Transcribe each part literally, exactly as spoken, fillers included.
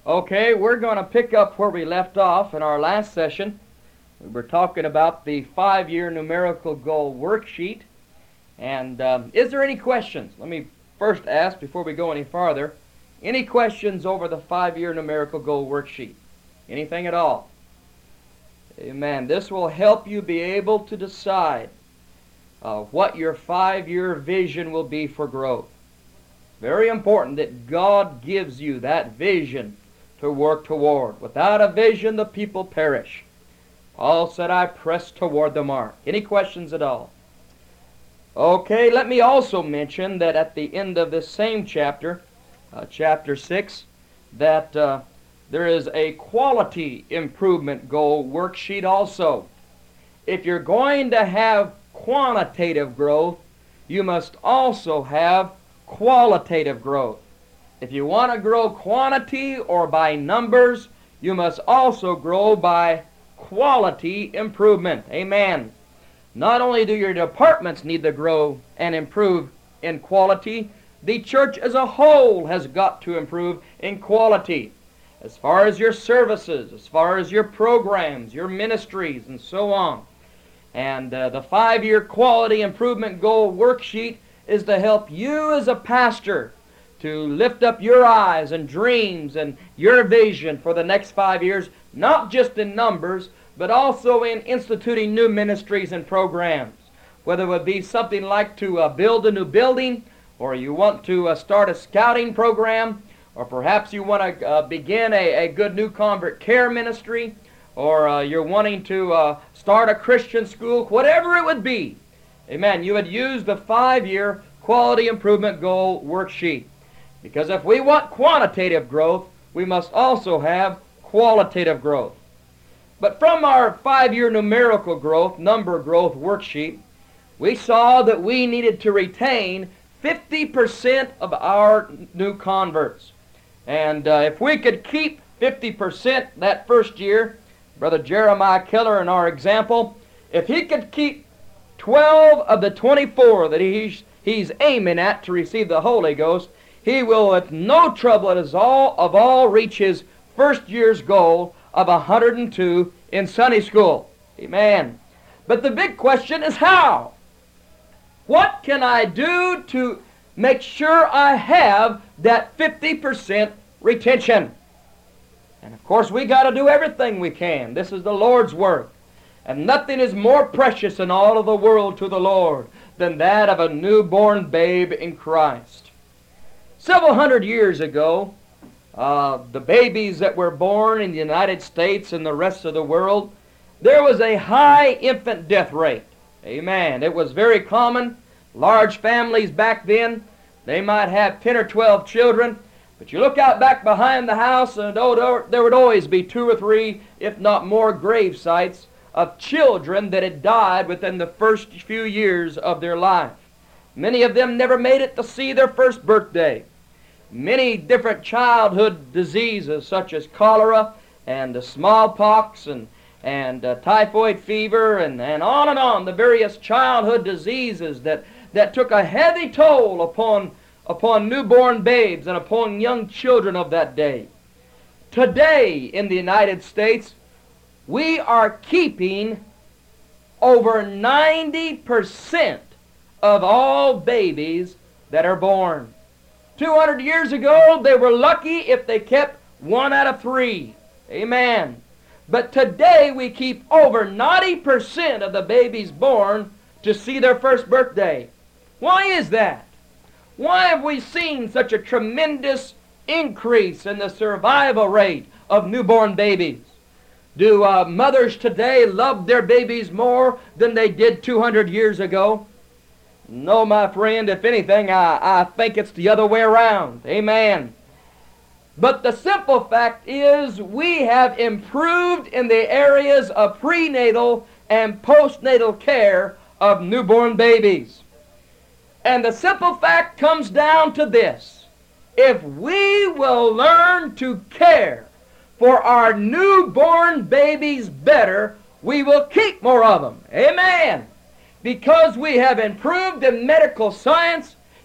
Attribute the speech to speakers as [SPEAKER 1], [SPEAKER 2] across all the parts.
[SPEAKER 1] Okay, we're going to pick up where we left off in our last session. We were talking about the five-year numerical goal worksheet. And um, is there any questions? Let me first ask before we go any farther. Any questions over the five-year numerical goal worksheet? Anything at all? Amen. This will help you be able to decide uh, what your five-year vision will be for growth. Very important that God gives you that vision to work toward. Without a vision, the people perish. Paul said, I press toward the mark. Any questions at all? Okay, let me also mention that at the end of this same chapter, uh, chapter six, that uh, there is a quality improvement goal worksheet also. If you're going to have quantitative growth, you must also have qualitative growth. If you want to grow quantity or by numbers, you must also grow by quality improvement. Amen. Not only do your departments need to grow and improve in quality, the church as a whole has got to improve in quality. As far as your services, as far as your programs, your ministries, and so on. And uh, the five-year quality improvement goal worksheet is to help you as a pastor to lift up your eyes and dreams and your vision for the next five years, not just in numbers, but also in instituting new ministries and programs. Whether it would be something like to uh, build a new building, or you want to uh, start a scouting program, or perhaps you want to uh, begin a, a good new convert care ministry, or uh, you're wanting to uh, start a Christian school, whatever it would be. Amen. You would use the five-year quality improvement goal worksheet. Because if we want quantitative growth, we must also have qualitative growth. But from our five-year numerical growth, number growth worksheet, we saw that we needed to retain fifty percent of our new converts. And uh, if we could keep fifty percent that first year, Brother Jeremiah Keller in our example, if he could keep twelve of the twenty-four that he's, he's aiming at to receive the Holy Ghost, he will with no trouble at all of all reach his first year's goal of one hundred two in Sunday school. Amen. But the big question is how? What can I do to make sure I have that fifty percent retention? And of course we got to do everything we can. This is the Lord's work. And nothing is more precious in all of the world to the Lord than that of a newborn babe in Christ. Several hundred years ago, uh, the babies that were born in the United States and the rest of the world, there was a high infant death rate. Amen. It was very common. Large families back then, they might have ten or twelve children. But you look out back behind the house, and oh, there would always be two or three, if not more, grave sites of children that had died within the first few years of their life. Many of them never made it to see their first birthday. Many different childhood diseases such as cholera and uh, smallpox and, and uh, typhoid fever and, and on and on, the various childhood diseases that, that took a heavy toll upon, upon newborn babes and upon young children of that day. Today in the United States, we are keeping over ninety percent of all babies that are born. two hundred years ago, they were lucky if they kept one out of three. Amen. But today, we keep over ninety percent of the babies born to see their first birthday. Why is that? Why have we seen such a tremendous increase in the survival rate of newborn babies? Do uh, mothers today love their babies more than they did two hundred years ago? No, my friend, if anything, I, I think it's the other way around. Amen. But the simple fact is we have improved in the areas of prenatal and postnatal care of newborn babies. And the simple fact comes down to this. If we will learn to care for our newborn babies better, we will keep more of them. Amen. Because we have improved in medical science,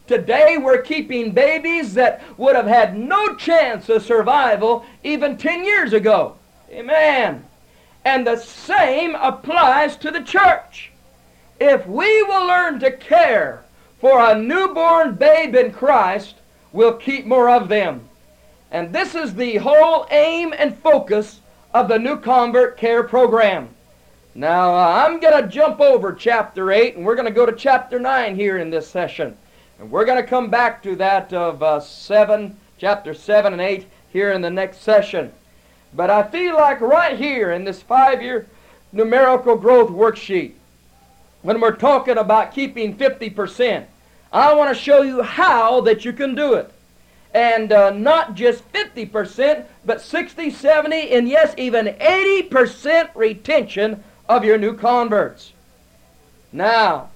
[SPEAKER 1] Today we're keeping babies that would have had no chance of survival even ten years ago. Amen. And the same applies to the church. If we will learn to care for a newborn babe in Christ, we'll keep more of them. And this is the whole aim and focus of the New Convert Care Program. Now, uh, I'm going to jump over chapter eight, and we're going to go to chapter nine here in this session. And we're going to come back to that of uh, seven, chapter seven and eight here in the next session. But I feel like right here in this five-year numerical growth worksheet, when we're talking about keeping fifty percent, I want to show you how that you can do it. And uh, not just fifty percent, but sixty, seventy, and yes, even eighty percent retention of your new converts. Now,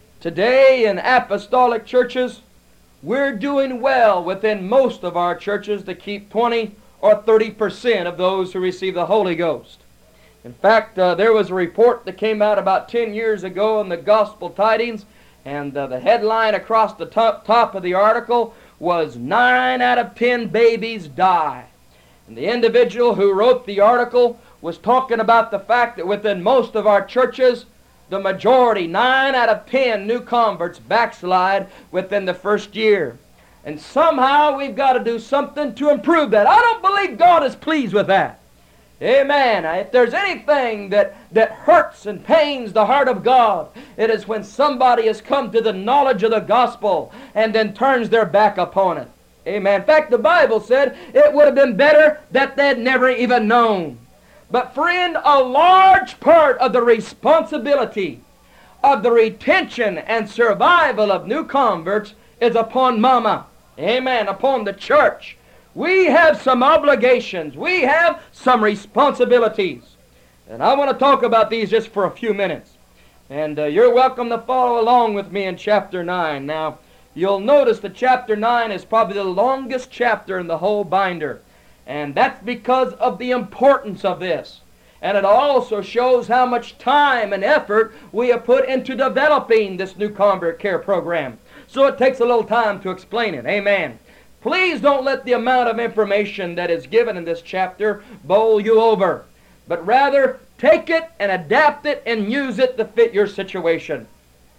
[SPEAKER 1] today in apostolic churches, we're doing well within most of our churches to keep twenty or thirty percent of those who receive the Holy Ghost. In fact, uh, there was a report that came out about ten years ago in the Gospel Tidings, and uh, the headline across the top, top of the article was nine out of ten babies die. And the individual who wrote the article was talking about the fact that within most of our churches, the majority, nine out of ten new converts backslide within the first year. And somehow we've got to do something to improve that. I don't believe God is pleased with that. Amen. If there's anything that, that hurts and pains the heart of God, it is when somebody has come to the knowledge of the gospel and then turns their back upon it. Amen. In fact, the Bible said it would have been better that they'd never even known. But friend, a large part of the responsibility of the retention and survival of new converts is upon mama. Amen. Upon the church. We have some obligations. We have some responsibilities. And I want to talk about these just for a few minutes. And uh, you're welcome to follow along with me in chapter nine. Now, you'll notice that chapter nine is probably the longest chapter in the whole binder. And that's because of the importance of this. And it also shows how much time and effort we have put into developing this new convert care program. So it takes a little time to explain it. Amen. Please don't let the amount of information that is given in this chapter bowl you over, but rather take it and adapt it and use it to fit your situation.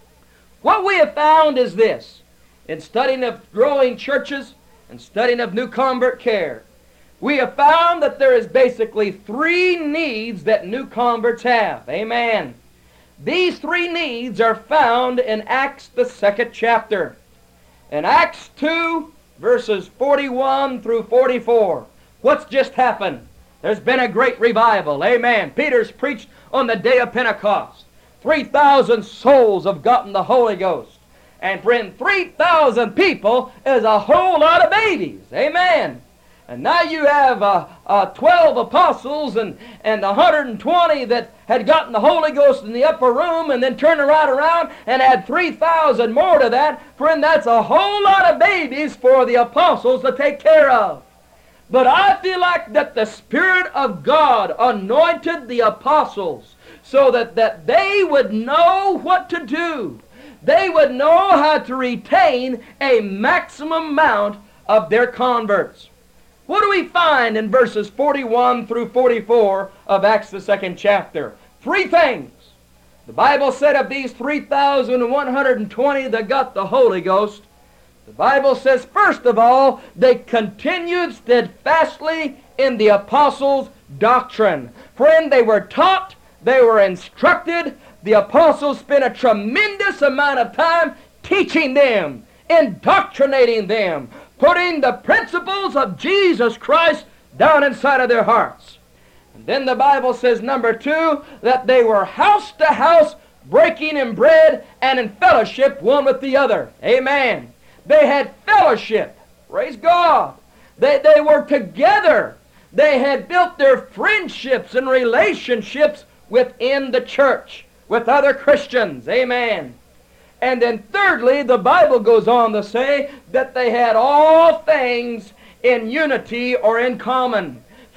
[SPEAKER 1] What we have found is this. In studying of growing churches and studying of new convert care, we have found that there is basically three needs that new converts have. Amen. These three needs are found in Acts, the second chapter. In Acts two, verses forty-one through forty-four. What's just happened? There's been a great revival. Amen. Peter's preached on the day of Pentecost. three thousand souls have gotten the Holy Ghost. And friend, three thousand people is a whole lot of babies. Amen. And now you have uh, uh, twelve apostles and, and one hundred twenty that had gotten the Holy Ghost in the upper room and then turned right around and add three thousand more to that. Friend, that's a whole lot of babies for the apostles to take care of. But I feel like that the Spirit of God anointed the apostles so that, that they would know what to do. They would know how to retain a maximum amount of their converts. What do we find in verses forty-one through forty-four of Acts the second chapter? Three things. The Bible said of these three thousand one hundred twenty that got the Holy Ghost, the Bible says, first of all, they continued steadfastly in the apostles' doctrine. Friend, they were taught, they were instructed. The apostles spent a tremendous amount of time teaching them, indoctrinating them, putting the principles of Jesus Christ down inside of their hearts. And then the Bible says, number two, that they were house to house, breaking in bread and in fellowship one with the other. Amen. They had fellowship. Praise God. They, they were together. They had built their friendships and relationships within the church with other Christians. Amen. And then thirdly, the Bible goes on to say that they had all things in unity or in common.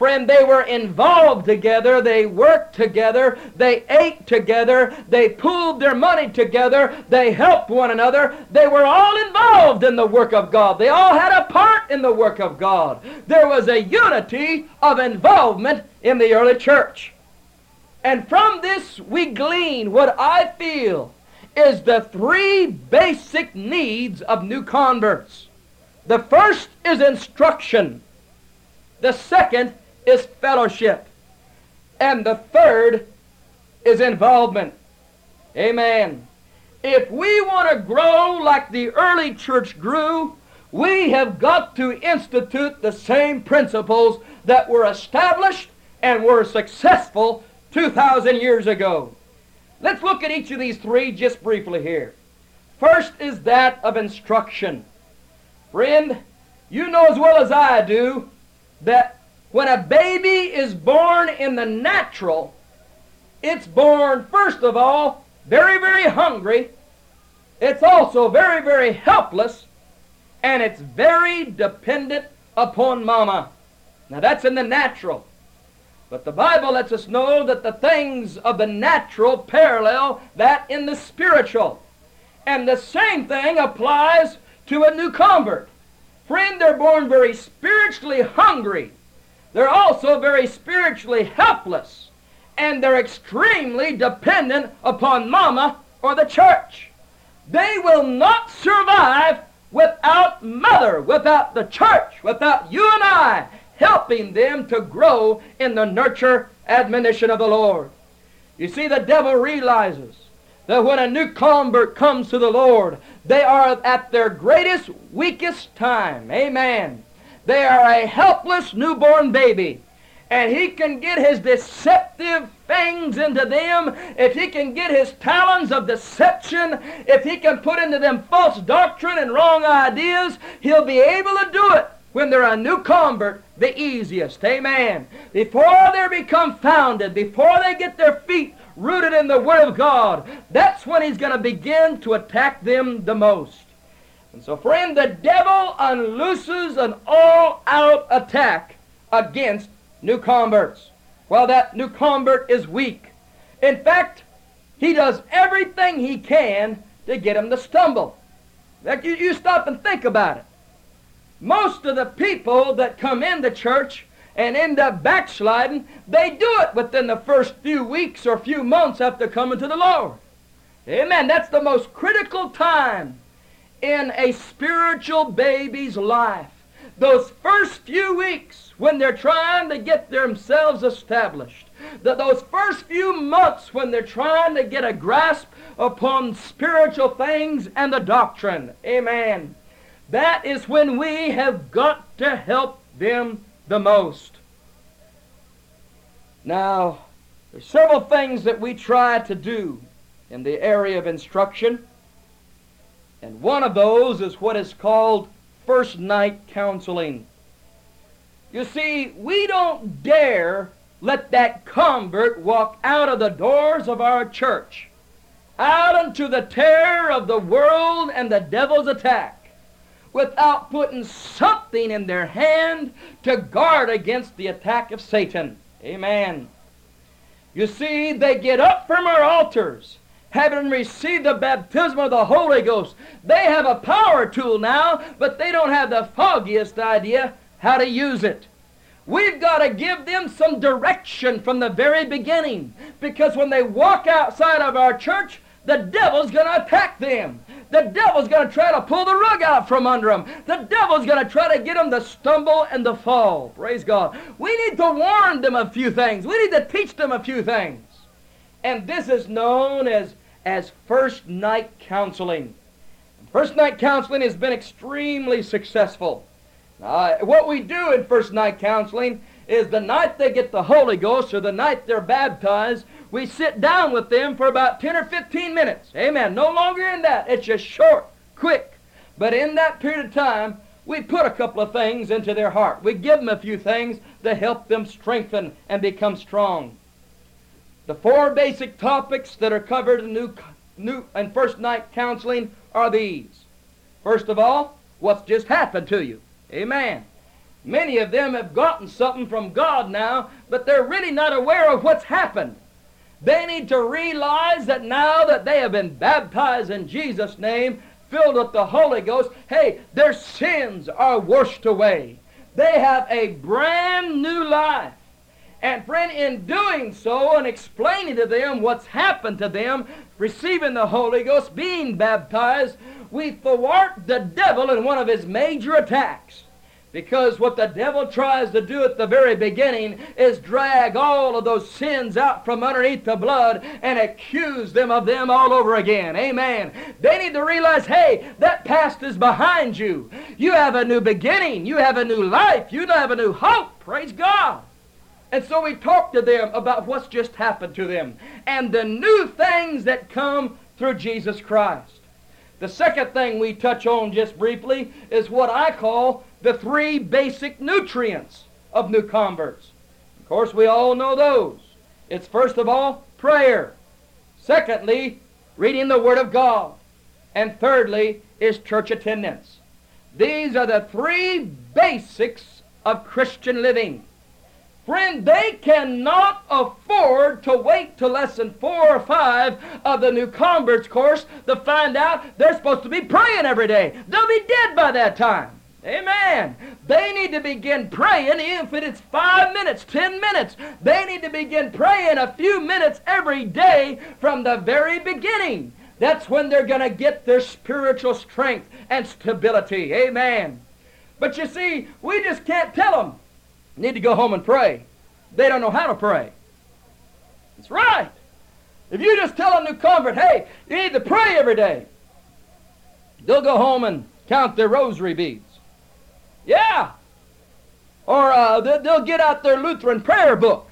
[SPEAKER 1] Friend, they were involved together, they worked together, they ate together, they pooled their money together, they helped one another. They were all involved in the work of God. They all had a part in the work of God. There was a unity of involvement in the early church. And from this we glean what I feel is the three basic needs of new converts. The first is instruction. The second is fellowship. And the third is involvement. Amen. If we want to grow like the early church grew, we have got to institute the same principles that were established and were successful two thousand years ago. Let's look at each of these three just briefly here. First is that of instruction. Friend, you know as well as I do that when a baby is born in the natural, it's born, first of all, very, very hungry. It's also very, very helpless. And it's very dependent upon mama. Now that's in the natural. But the Bible lets us know that the things of the natural parallel that in the spiritual. And the same thing applies to a new convert. Friend, they're born very spiritually hungry. They're also very spiritually helpless. And they're extremely dependent upon mama or the church. They will not survive without mother, without the church, without you and I helping them to grow in the nurture admonition of the Lord. You see, the devil realizes that when a new convert comes to the Lord, they are at their greatest, weakest time. Amen. They are a helpless newborn baby. And he can get his deceptive things into them, if he can get his talons of deception, if he can put into them false doctrine and wrong ideas, he'll be able to do it when they're a new convert the easiest. Amen. Before they become founded, before they get their feet rooted in the Word of God, that's when he's going to begin to attack them the most. And so, friend, the devil unlooses an all-out attack against new converts while that new convert is weak. In fact, he does everything he can to get him to stumble. Like you, you stop and think about it. Most of the people that come into church and end up backsliding, they do it within the first few weeks or few months after coming to the Lord. Amen. That's the most critical time in a spiritual baby's life. Those first few weeks when they're trying to get themselves established. That those first few months when they're trying to get a grasp upon spiritual things and the doctrine. Amen. That is when we have got to help them the most. Now, there's several things that we try to do in the area of instruction. And one of those is what is called first night counseling. You see, we don't dare let that convert walk out of the doors of our church, out into the terror of the world and the devil's attack, without putting something in their hand to guard against the attack of Satan. Amen. You see, they get up from our altars, having received the baptism of the Holy Ghost. They have a power tool now, but they don't have the foggiest idea how to use it. We've got to give them some direction from the very beginning, because when they walk outside of our church, the devil's going to attack them. The devil's going to try to pull the rug out from under them. The devil's going to try to get them to stumble and to fall. Praise God. We need to warn them a few things. We need to teach them a few things. And this is known as, as first night counseling. First night counseling has been extremely successful. Uh, what we do in first night counseling is the night they get the Holy Ghost or the night they're baptized, we sit down with them for about ten or fifteen minutes. Amen. No longer than that. It's just short, quick. But in that period of time, we put a couple of things into their heart. We give them a few things to help them strengthen and become strong. The four basic topics that are covered in new, new and first night counseling are these. First of all, what's just happened to you. Amen. Many of them have gotten something from God now, but they're really not aware of what's happened. They need to realize that now that they have been baptized in Jesus' name, filled with the Holy Ghost, hey, their sins are washed away. They have a brand new life. And friend, in doing so and explaining to them what's happened to them, receiving the Holy Ghost, being baptized, we thwart the devil in one of his major attacks. Because what the devil tries to do at the very beginning is drag all of those sins out from underneath the blood and accuse them of them all over again. Amen. They need to realize, hey, that past is behind you. You have a new beginning. You have a new life. You have a new hope. Praise God. And so we talk to them about what's just happened to them and the new things that come through Jesus Christ. The second thing we touch on just briefly is what I call the three basic nutrients of new converts. Of course, we all know those. It's first of all, prayer. Secondly, reading the Word of God. And thirdly, is church attendance. These are the three basics of Christian living. Friend, they cannot afford to wait till lesson four or five of the new converts course to find out they're supposed to be praying every day. They'll be dead by that time. Amen. They need to begin praying, even if it's five minutes, ten minutes. They need to begin praying a few minutes every day from the very beginning. That's when they're going to get their spiritual strength and stability. Amen. But you see, we just can't tell them, you need to go home and pray. They don't know how to pray. That's right. If you just tell a new convert, hey, you need to pray every day, they'll go home and count their rosary beads. Yeah. Or uh, they'll get out their Lutheran prayer book.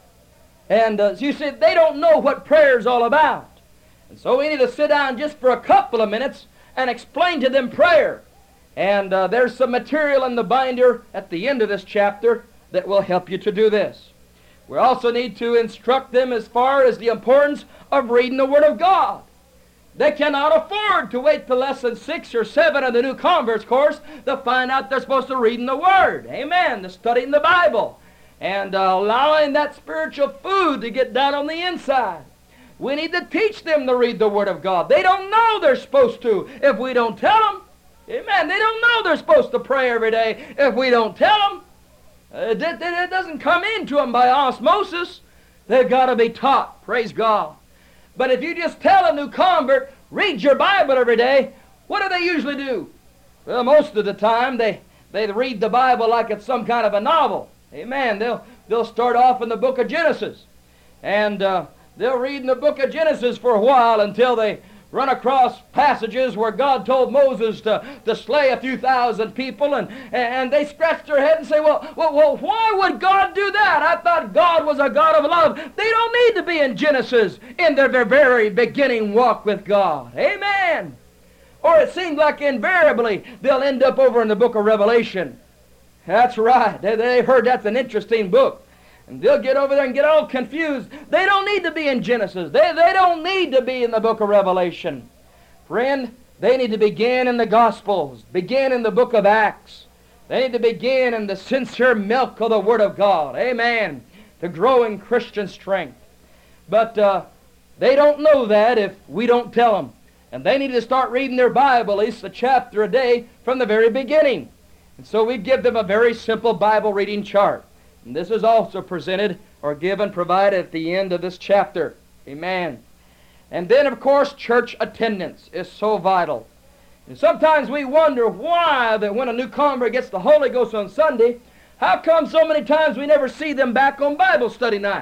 [SPEAKER 1] And uh, you see, they don't know what prayer is all about. And so we need to sit down just for a couple of minutes and explain to them prayer. And uh, there's some material in the binder at the end of this chapter that will help you to do this. We also need to instruct them as far as the importance of reading the Word of God. They cannot afford to wait till lesson six or seven of the new converts course to find out they're supposed to read in the Word. Amen. To studying the Bible. And uh, allowing that spiritual food to get down on the inside. We need to teach them to read the Word of God. They don't know they're supposed to if we don't tell them. Amen. They don't know they're supposed to pray every day if we don't tell them. It, it, it doesn't come into them by osmosis. They've got to be taught. Praise God. But if you just tell a new convert, read your Bible every day, what do they usually do? Well, most of the time they, they read the Bible like it's some kind of a novel. Amen. They'll, they'll start off in the book of Genesis. And uh, they'll read in the book of Genesis for a while until they run across passages where God told Moses to, to slay a few thousand people, and, and they scratch their head and say, well, well, well, why would God do that? I thought God was a God of love. They don't need to be in Genesis in their very beginning walk with God. Amen. Or it seems like invariably they'll end up over in the book of Revelation. That's right. They, they've heard that's an interesting book. And they'll get over there and get all confused. They don't need to be in Genesis. They, they don't need to be in the book of Revelation. Friend, they need to begin in the Gospels, begin in the book of Acts. They need to begin in the sincere milk of the Word of God. Amen. To grow in Christian strength. But uh, they don't know that if we don't tell them. And they need to start reading their Bible, at least a chapter a day, from the very beginning. And so we give them a very simple Bible reading chart. And this is also presented or given, provided at the end of this chapter. Amen. And then, of course, church attendance is so vital. And sometimes we wonder why that when a new convert gets the Holy Ghost on Sunday, how come so many times we never see them back on Bible study night?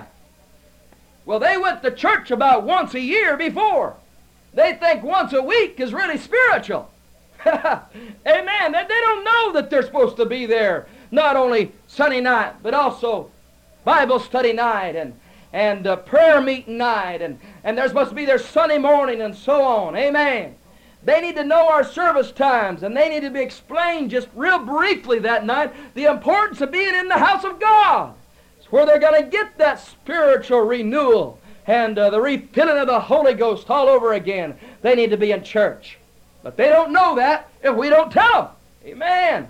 [SPEAKER 1] Well, they went to church about once a year before. They think once a week is really spiritual. Amen. They, they don't know that they're supposed to be there. Not only Sunday night, but also Bible study night and, and uh, prayer meeting night. And, and they're supposed to be there Sunday morning and so on. Amen. They need to know our service times, and they need to be explained just real briefly that night the importance of being in the house of God. It's where they're going to get that spiritual renewal and uh, the refilling of the Holy Ghost all over again. They need to be in church. But they don't know that if we don't tell them. Amen.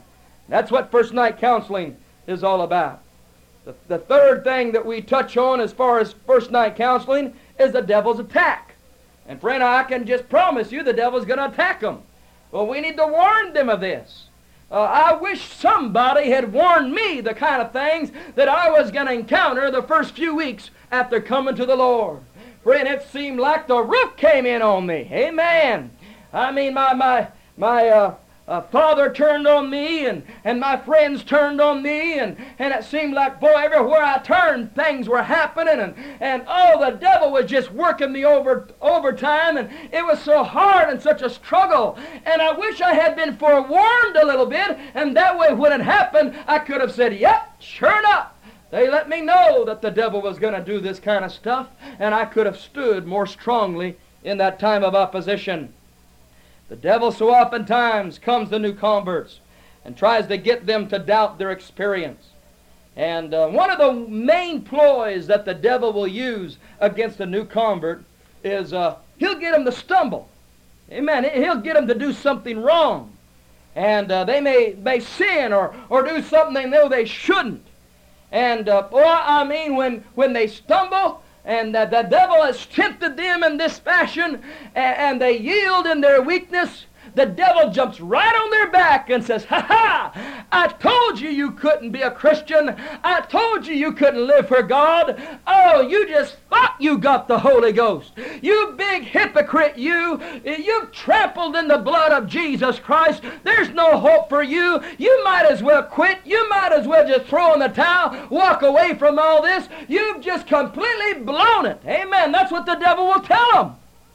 [SPEAKER 1] That's what first night counseling is all about. The, the third thing that we touch on as far as first night counseling is the devil's attack. And friend, I can just promise you the devil's going to attack them. Well, we need to warn them of this. Uh, I wish somebody had warned me the kind of things that I was going to encounter the first few weeks after coming to the Lord. Friend, it seemed like the roof came in on me. Amen. I mean, my my my uh, uh, father turned on me, and, and my friends turned on me, and, and it seemed like, boy, everywhere I turned, things were happening, and, and oh, the devil was just working me over overtime, and it was so hard and such a struggle. And I wish I had been forewarned a little bit, and that way when it happened, I could have said, yep, sure enough. They let me know that the devil was going to do this kind of stuff, and I could have stood more strongly in that time of opposition. The devil so oftentimes comes to new converts and tries to get them to doubt their experience. And uh, one of the main ploys that the devil will use against a new convert is uh, he'll get them to stumble. Amen. He'll get them to do something wrong. And uh, they may, may sin or, or do something they know they shouldn't. And, uh, boy, I mean, when, when they stumble, and that the devil has tempted them in this fashion, and, and they yield in their weakness, the devil jumps right on their back and says, ha ha, I told you you couldn't be a Christian. I told you you couldn't live for God. Oh, you just thought you got the Holy Ghost. You big hypocrite, you. You've trampled in the blood of Jesus Christ. There's no hope for you. You might as well quit. You might as well just throw in the towel, walk away from all this. You've just completely blown it. Amen. That's what the devil will tell them.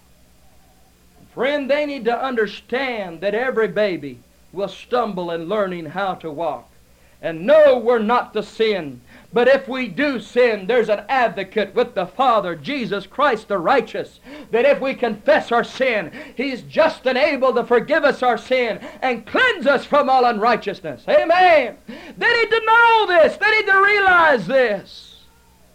[SPEAKER 1] Friend, they need to understand that every baby will stumble in learning how to walk. And no, we're not to sin. But if we do sin, there's an advocate with the Father, Jesus Christ the righteous, that if we confess our sin, He's just and able to forgive us our sin and cleanse us from all unrighteousness. Amen. They need to know this. They need to realize this.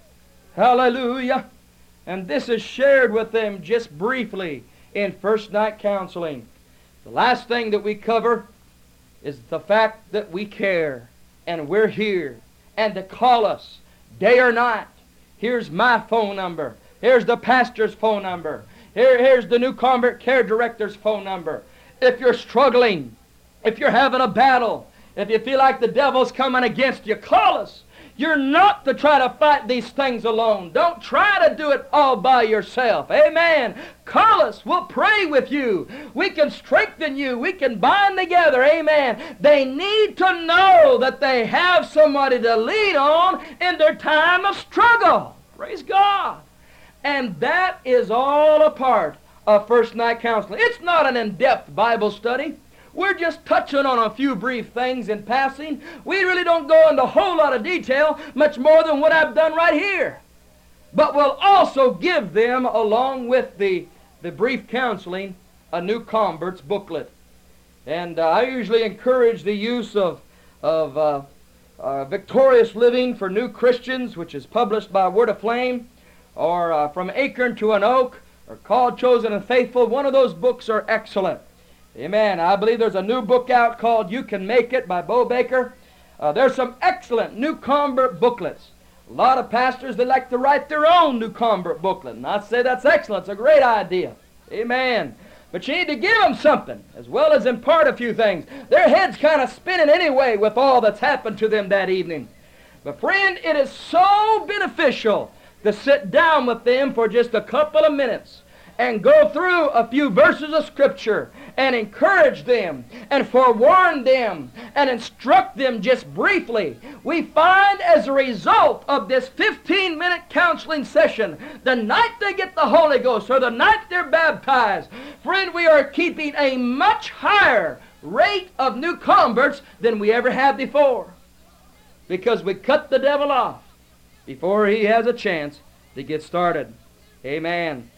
[SPEAKER 1] Hallelujah. And this is shared with them just briefly in first night counseling. The last thing that we cover is the fact that we care and we're here and to call us day or night. Here's my phone number. Here's the pastor's phone number. Here, here's the new convert care director's phone number. If you're struggling, if you're having a battle, if you feel like the devil's coming against you, call us. You're not to try to fight these things alone. Don't try to do it all by yourself. Amen. Call us. We'll pray with you. We can strengthen you. We can bind together. Amen. They need to know that they have somebody to lean on in their time of struggle. Praise God. And that is all a part of first night counseling. It's not an in-depth Bible study. We're just touching on a few brief things in passing. We really don't go into a whole lot of detail, much more than what I've done right here. But we'll also give them, along with the, the brief counseling, a new converts booklet. And uh, I usually encourage the use of, of uh, uh, Victorious Living for New Christians, which is published by Word of Flame, or uh, From Acorn to an Oak, or Called, Chosen, and Faithful. One of those books are excellent. Amen. I believe there's a new book out called You Can Make It by Bo Baker. Uh, there's some excellent new convert booklets. A lot of pastors, they like to write their own new convert booklet. And I say that's excellent. It's a great idea. Amen. But you need to give them something, as well as impart a few things. Their head's kind of spinning anyway with all that's happened to them that evening. But friend, it is so beneficial to sit down with them for just a couple of minutes and go through a few verses of Scripture and encourage them and forewarn them and instruct them just briefly. We find as a result of this fifteen minute counseling session, the night they get the Holy Ghost or the night they're baptized, friend, we are keeping a much higher rate of new converts than we ever had before, because we cut the devil off before he has a chance to get started. Amen.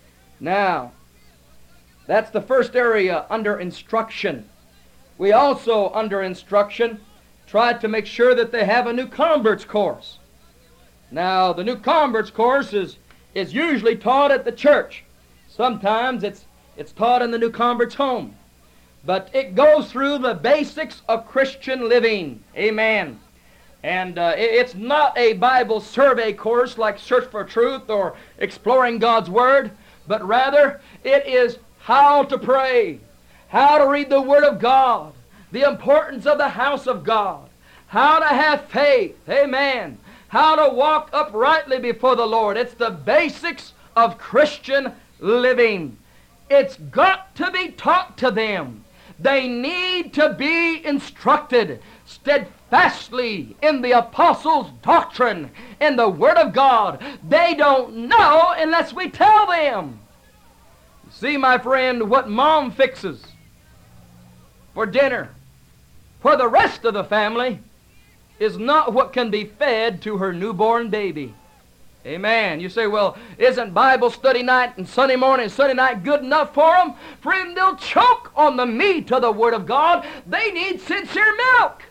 [SPEAKER 1] Now, that's the first area under instruction. We also, under instruction, tried to make sure that they have a new converts course. Now, the new converts course is, is usually taught at the church. Sometimes it's, it's taught in the new converts home. but it goes through the basics of Christian living. Amen. And uh, it, it's not a Bible survey course like Search for Truth or Exploring God's Word, but rather it is how to pray, how to read the Word of God, the importance of the house of God, how to have faith, amen, how to walk uprightly before the Lord. It's the basics of Christian living. It's got to be taught to them. They need to be instructed steadfastly in the apostles' doctrine, in the Word of God. They don't know unless we tell them. See, my friend, what Mom fixes for dinner for the rest of the family is not what can be fed to her newborn baby. Amen. You say, well, isn't Bible study night and Sunday morning and Sunday night good enough for them? Friend, they'll choke on the meat of the Word of God. They need sincere milk.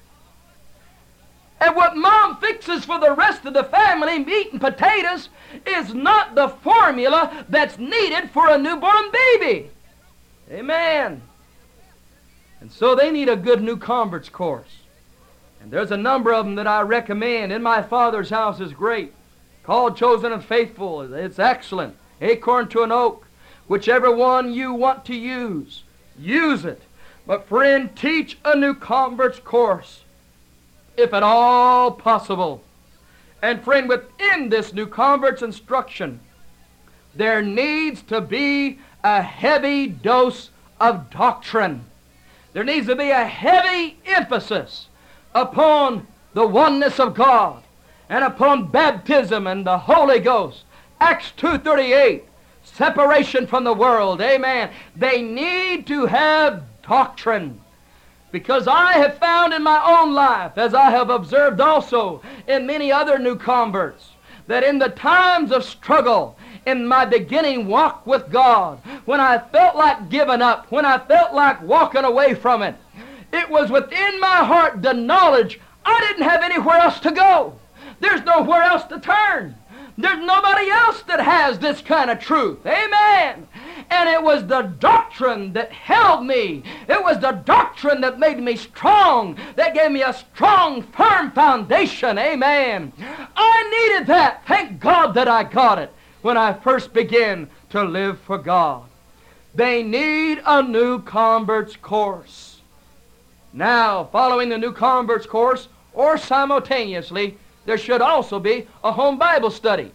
[SPEAKER 1] And what Mom fixes for the rest of the family, meat and potatoes, is not the formula that's needed for a newborn baby. Amen. And so they need a good new converts course. And there's a number of them that I recommend. In My Father's House is great. Called, Chosen, and Faithful. It's excellent. Acorn to an Oak. Whichever one you want to use, use it. But friend, teach a new converts course, if at all possible. And friend, within this new converts instruction, there needs to be a heavy dose of doctrine. There needs to be a heavy emphasis upon the oneness of God and upon baptism and the Holy Ghost. Acts two thirty-eight, separation from the world. Amen. They need to have doctrine. Because I have found in my own life, as I have observed also in many other new converts, that in the times of struggle, in my beginning walk with God, when I felt like giving up, when I felt like walking away from it, it was within my heart the knowledge I didn't have anywhere else to go. There's nowhere else to turn. There's nobody else that has this kind of truth. Amen. And it was the doctrine that held me. It was the doctrine that made me strong, that gave me a strong, firm foundation. Amen. I needed that. Thank God that I got it when I first began to live for God. They need a new converts course. Now, following the new converts course, or simultaneously, there should also be a home Bible study.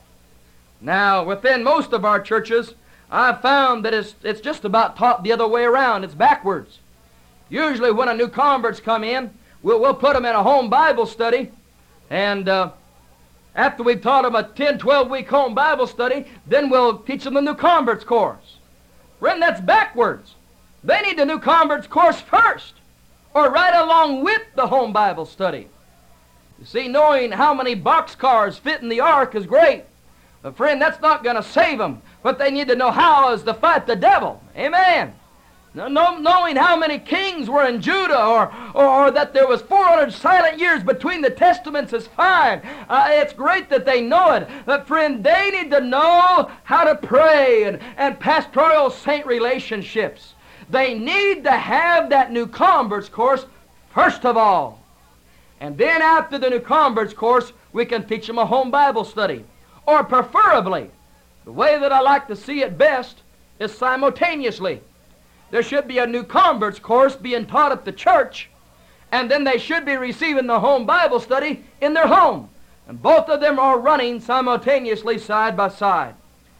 [SPEAKER 1] Now, within most of our churches, I've found that it's, it's just about taught the other way around. It's backwards. Usually when a new converts come in, we'll, we'll put them in a home Bible study, and uh, after we've taught them a ten, twelve week home Bible study, then we'll teach them the new converts course. Friend, that's backwards. They need the new converts course first, or right along with the home Bible study. You see, knowing how many boxcars fit in the ark is great. But friend, that's not going to save them. What they need to know how is to fight the devil. Amen. No, no, knowing how many kings were in Judah, or, or, or that there was four hundred silent years between the testaments is fine. Uh, it's great that they know it. But friend, they need to know how to pray and, and pastoral saint relationships. They need to have that new converts course first of all. And then after the new converts course, we can teach them a home Bible study. Or preferably, the way that I like to see it best is simultaneously. There should be a new converts course being taught at the church, and then they should be receiving the home Bible study in their home. And both of them are running simultaneously side by side.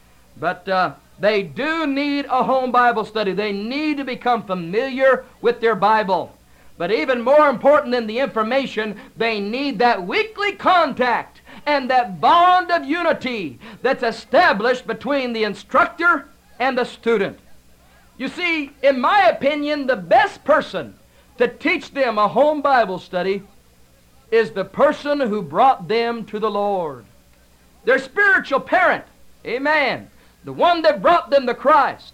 [SPEAKER 1] But uh, they do need a home Bible study. They need to become familiar with their Bible. But even more important than the information, they need that weekly contact and that bond of unity that's established between the instructor and the student. You see, in my opinion, the best person to teach them a home Bible study is the person who brought them to the Lord. Their spiritual parent, amen, the one that brought them to Christ.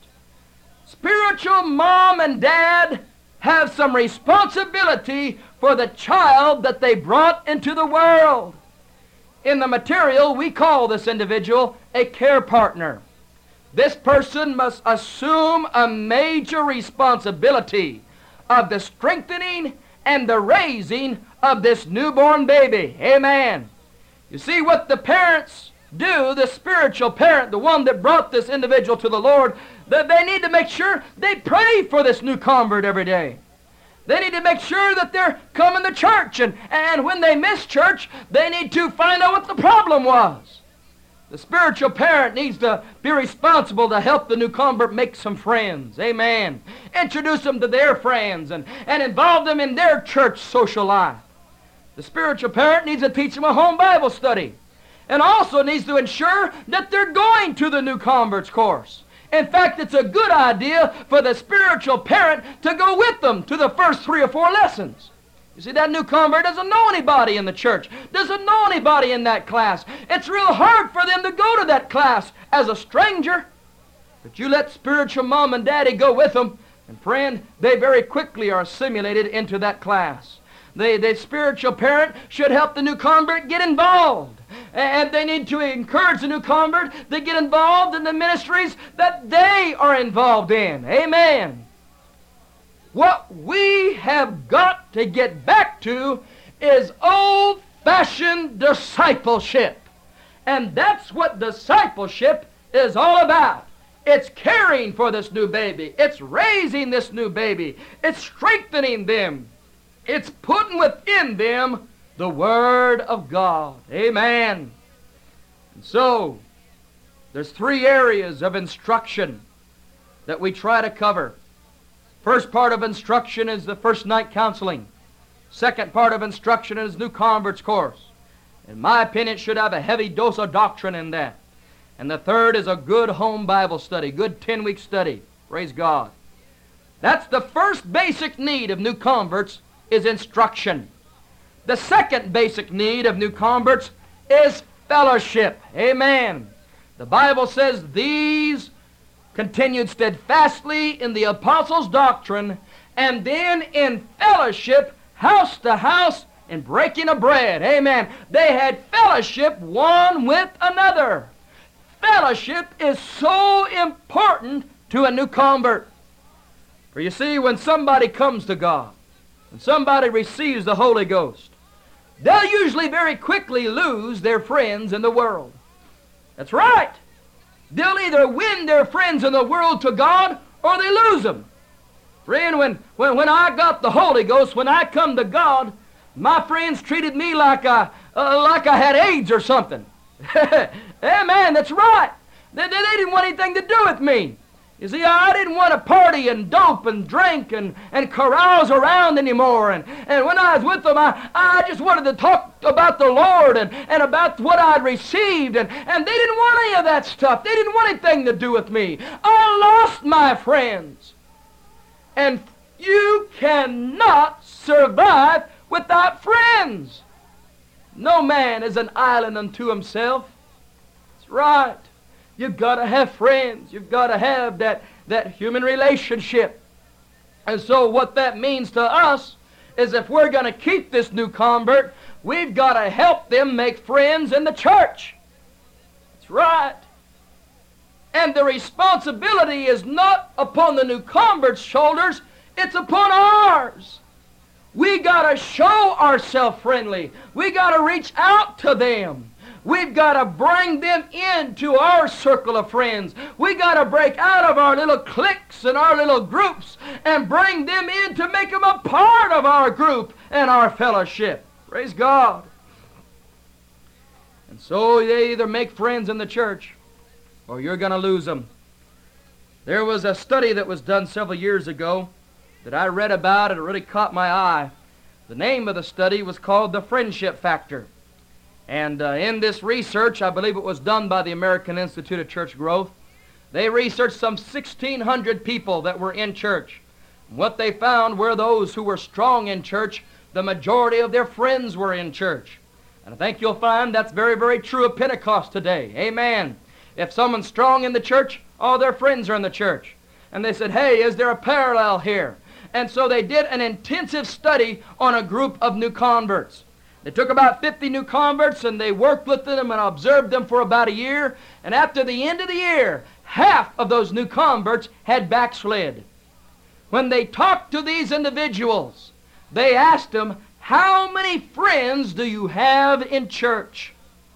[SPEAKER 1] Spiritual mom and dad have some responsibility for the child that they brought into the world. In the material, we call this individual a care partner. This person must assume a major responsibility of the strengthening and the raising of this newborn baby. Amen. You see, what the parents do, the spiritual parent, the one that brought this individual to the Lord, that they need to make sure they pray for this new convert every day. They need to make sure that they're coming to church, and, and when they miss church, they need to find out what the problem was. The spiritual parent needs to be responsible to help the new convert make some friends. Amen. Introduce them to their friends and, and involve them in their church social life. The spiritual parent needs to teach them a home Bible study, and also needs to ensure that they're going to the new converts course. In fact, it's a good idea for the spiritual parent to go with them to the first three or four lessons. You see, that new convert doesn't know anybody in the church, doesn't know anybody in that class. It's real hard for them to go to that class as a stranger. But you let spiritual mom and daddy go with them, and friend, they very quickly are assimilated into that class. The, the spiritual parent should help the new convert get involved. And they need to encourage the new convert to get involved in the ministries that they are involved in. Amen. What we have got to get back to is old-fashioned discipleship. And that's what discipleship is all about. It's caring for this new baby. It's raising this new baby. It's strengthening them. It's putting within them the Word of God. Amen. And so, there's three areas of instruction that we try to cover. First part of instruction is the first night counseling. Second part of instruction is new converts course. In my opinion, it should have a heavy dose of doctrine in that. And the third is a good home Bible study, good ten-week study. Praise God. That's the first basic need of new converts, is instruction. The second basic need of new converts is fellowship. Amen. The Bible says these continued steadfastly in the apostles' doctrine, and then in fellowship, house to house, in breaking of bread. Amen. They had fellowship one with another. Fellowship is so important to a new convert. For you see, when somebody comes to God, when somebody receives the Holy Ghost, they'll usually very quickly lose their friends in the world. That's right. They'll either win their friends in the world to God, or they lose them. Friend, when, when, when I got the Holy Ghost, when I come to God, my friends treated me like I, uh, like I had AIDS or something. Amen, that's right. They, they, they didn't want anything to do with me. You see, I didn't want to party and dope and drink and, and carouse around anymore. And, and when I was with them, I, I just wanted to talk about the Lord and, and about what I'd received. And, and they didn't want any of that stuff. They didn't want anything to do with me. I lost my friends. And you cannot survive without friends. No man is an island unto himself. That's right. You've got to have friends. You've got to have that, that human relationship. And so what that means to us is if we're going to keep this new convert, we've got to help them make friends in the church. That's right. And the responsibility is not upon the new convert's shoulders, it's upon ours. We got to show ourselves friendly. We got to reach out to them. We've got to bring them into our circle of friends. We've got to break out of our little cliques and our little groups and bring them in to make them a part of our group and our fellowship. Praise God. And so they either make friends in the church or you're going to lose them. There was a study that was done several years ago that I read about, and it really caught my eye. The name of the study was called The Friendship Factor. And uh, in this research, I believe it was done by the American Institute of Church Growth, they researched some sixteen hundred people that were in church. And what they found were those who were strong in church, the majority of their friends were in church. And I think you'll find that's very, very true of Pentecost today. Amen. If someone's strong in the church, all their friends are in the church. And they said, hey, is there a parallel here? And so they did an intensive study on a group of new converts. They took about fifty new converts and they worked with them and observed them for about a year. And after the end of the year, half of those new converts had backslid. When they talked to these individuals, they asked them, how many friends do you have in church?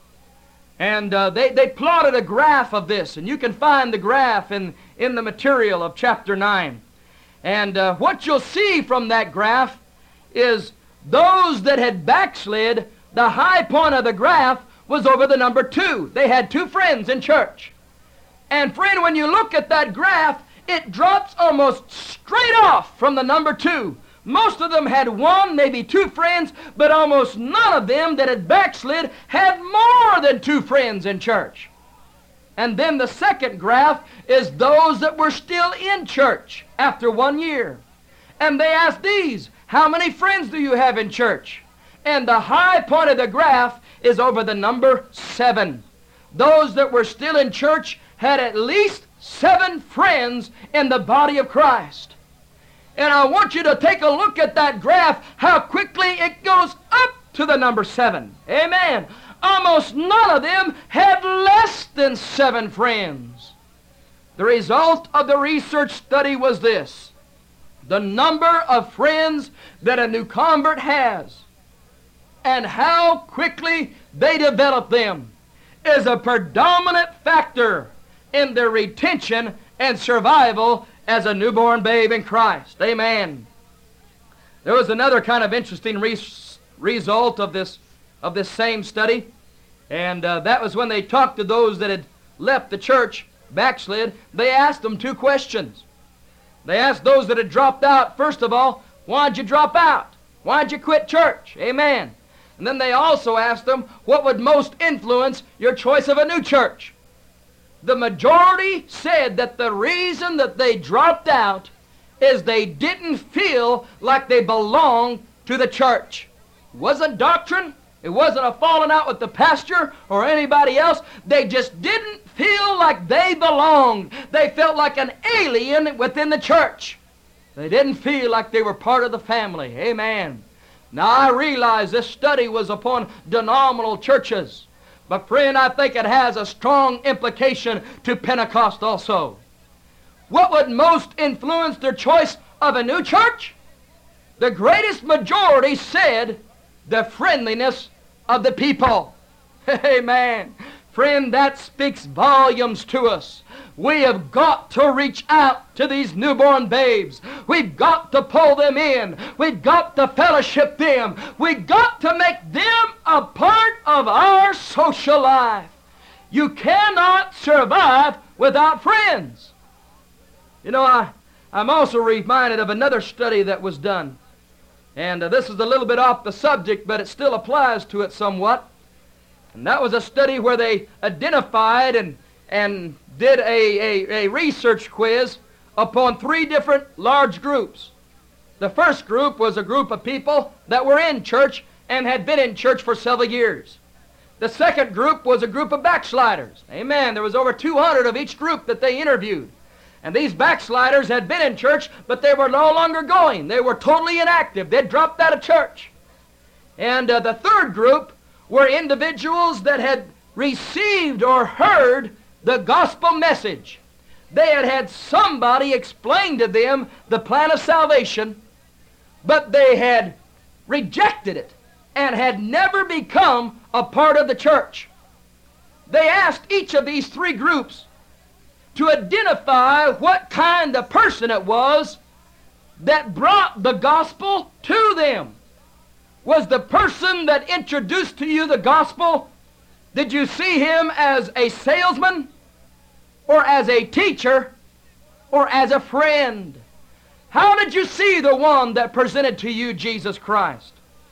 [SPEAKER 1] And uh, they, they plotted a graph of this, and you can find the graph in, in the material of chapter nine. And uh, what you'll see from that graph is those that had backslid, the high point of the graph was over the number two. They had two friends in church. And friend, when you look at that graph, it drops almost straight off from the number two. Most of them had one, maybe two friends, but almost none of them that had backslid had more than two friends in church. And then the second graph is those that were still in church after one year. And they asked these, how many friends do you have in church? And the high point of the graph is over the number seven. Those that were still in church had at least seven friends in the body of Christ. And I want you to take a look at that graph, how quickly it goes up to the number seven. Amen. Almost none of them had less than seven friends. The result of the research study was this. The number of friends that a new convert has and how quickly they develop them is a predominant factor in their retention and survival as a newborn babe in Christ. Amen. There was another kind of interesting res result of this of this same study, and uh, that was when they talked to those that had left the church, backslid. They asked them two questions. They asked those that had dropped out, first of all, why'd you drop out? Why'd you quit church? Amen. And then they also asked them, what would most influence your choice of a new church? The majority said that the reason that they dropped out is they didn't feel like they belonged to the church. It wasn't doctrine. It wasn't a falling out with the pastor or anybody else. They just didn't feel like they belonged. They felt like an alien within the church. They didn't feel like they were part of the family. Amen. Now I realize this study was upon denominational churches. But friend, I think it has a strong implication to Pentecost also. What would most influence their choice of a new church? The greatest majority said the friendliness of the people. Amen. Friend, that speaks volumes to us. We have got to reach out to these newborn babes. We've got to pull them in. We've got to fellowship them. We've got to make them a part of our social life. You cannot survive without friends. You know, I, I'm also reminded of another study that was done. And uh, this is a little bit off the subject, but it still applies to it somewhat. And that was a study where they identified and, and did a, a, a research quiz upon three different large groups. The first group was a group of people that were in church and had been in church for several years. The second group was a group of backsliders. Amen. There was over two hundred of each group that they interviewed. And these backsliders had been in church, but they were no longer going. They were totally inactive. They'd dropped out of church. And uh, the third group were individuals that had received or heard the gospel message. They had had somebody explain to them the plan of salvation, but they had rejected it and had never become a part of the church. They asked each of these three groups to identify what kind of person it was that brought the gospel to them. Was the person that introduced to you the gospel, did you see him as a salesman or as a teacher or as a friend? How did you see the one that presented to you Jesus Christ?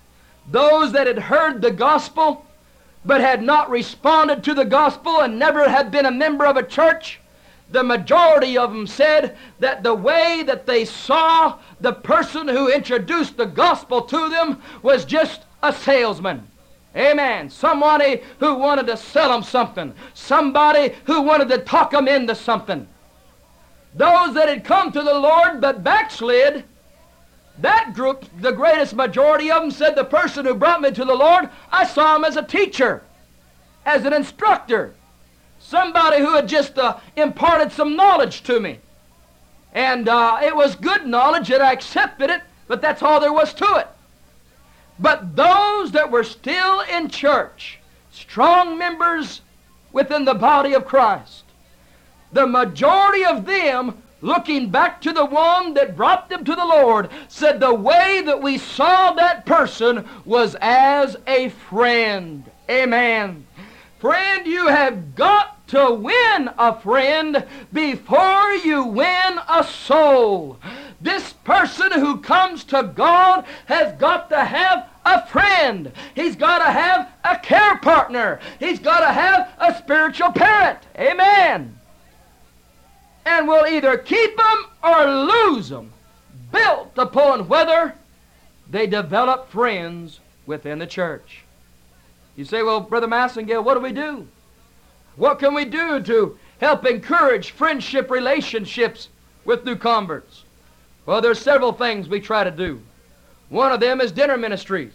[SPEAKER 1] Those that had heard the gospel but had not responded to the gospel and never had been a member of a church, the majority of them said that the way that they saw the person who introduced the gospel to them was just a salesman. Amen. Somebody who wanted to sell them something. Somebody who wanted to talk them into something. Those that had come to the Lord but backslid, That group, the greatest majority of them said the person who brought me to the Lord, I saw him as a teacher, as an instructor, somebody who had just uh, imparted some knowledge to me. And uh, it was good knowledge, and I accepted it, but that's all there was to it. But those that were still in church, strong members within the body of Christ, the majority of them, looking back to the one that brought them to the Lord, said the way that we saw that person was as a friend. Amen. Friend, you have got to win a friend before you win a soul. This person who comes to God has got to have a friend. He's got to have a care partner. He's got to have a spiritual parent. Amen. And we'll either keep them or lose them, built upon whether they develop friends within the church. You say, well, Brother Massengale, what do we do? What can we do to help encourage friendship relationships with new converts? Well, there's several things we try to do. One of them is dinner ministries.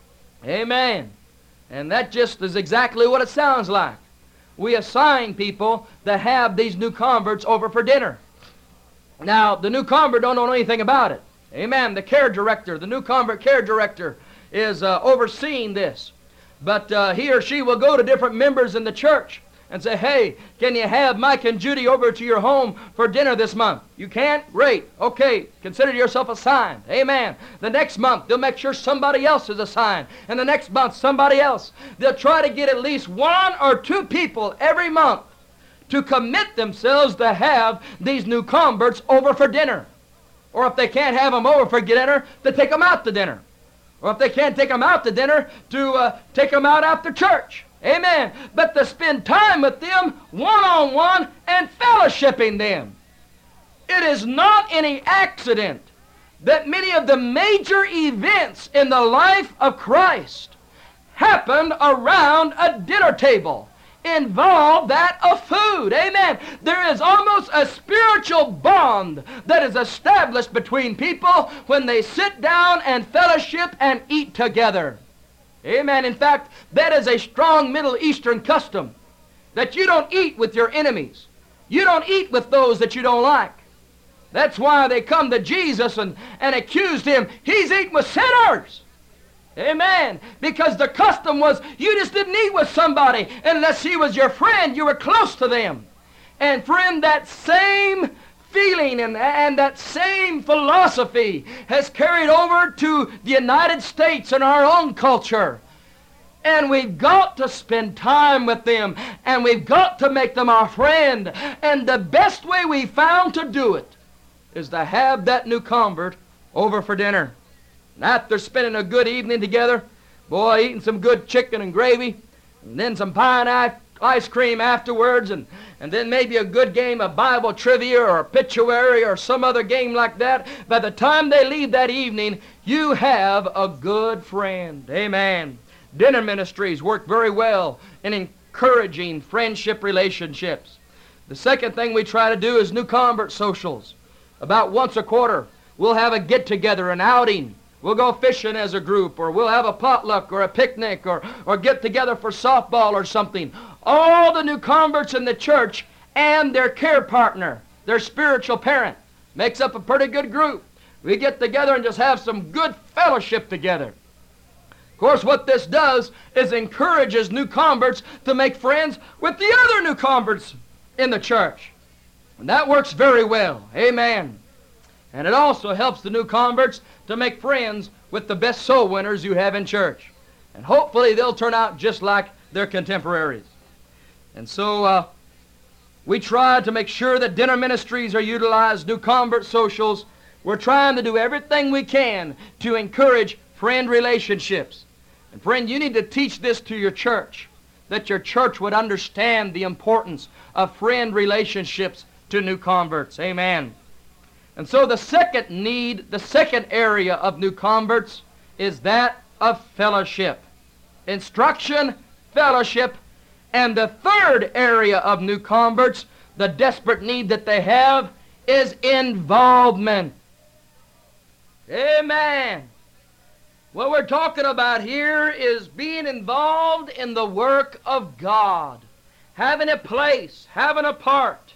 [SPEAKER 1] Amen. And that just is exactly what it sounds like. We assign people that have these new converts over for dinner. Now, the new convert don't know anything about it. Amen. The care director, the new convert care director is uh, overseeing this. But uh, he or she will go to different members in the church and say, hey, can you have Mike and Judy over to your home for dinner this month? You can't? Great. Okay, consider yourself assigned. Amen. The next month, they'll make sure somebody else is assigned. And the next month, somebody else. They'll try to get at least one or two people every month to commit themselves to have these new converts over for dinner. Or if they can't have them over for dinner, to take them out to dinner. Or if they can't take them out to dinner, to uh, take them out after church. Amen. But to spend time with them one-on-one and fellowshipping them. It is not any accident that many of the major events in the life of Christ happened around a dinner table, involve that of food. Amen. There is almost a spiritual bond that is established between people when they sit down and fellowship and eat together. Amen. In fact, that is a strong Middle Eastern custom, that you don't eat with your enemies. You don't eat with those that you don't like. That's why they come to Jesus and, and accused him. He's eating with sinners. Amen. Because the custom was you just didn't eat with somebody unless he was your friend. You were close to them. And friend, that same feeling and, and that same philosophy has carried over to the United States and our own culture. And we've got to spend time with them, and we've got to make them our friend. And the best way we found to do it is to have that new convert over for dinner. And after spending a good evening together, boy, eating some good chicken and gravy, and then some pie and ice cream afterwards, and, and then maybe a good game of Bible trivia or Pictionary or some other game like that, by the time they leave that evening, you have a good friend. Amen. Dinner ministries work very well in encouraging friendship relationships. The second thing we try to do is new convert socials. About once a quarter, we'll have a get-together, an outing. We'll go fishing as a group, or we'll have a potluck or a picnic, or, or get together for softball or something. All the new converts in the church and their care partner, their spiritual parent, makes up a pretty good group. We get together and just have some good fellowship together. Of course, what this does is encourages new converts to make friends with the other new converts in the church. And that works very well. Amen. And it also helps the new converts to make friends with the best soul winners you have in church. And hopefully they'll turn out just like their contemporaries. And so uh, we try to make sure that dinner ministries are utilized, new convert socials. We're trying to do everything we can to encourage friend relationships. And friend, you need to teach this to your church, that your church would understand the importance of friend relationships to new converts. Amen. And so the second need, the second area of new converts is that of fellowship. Instruction, fellowship, and the third area of new converts, the desperate need that they have, is involvement. Amen. What we're talking about here is being involved in the work of God, having a place, having a part.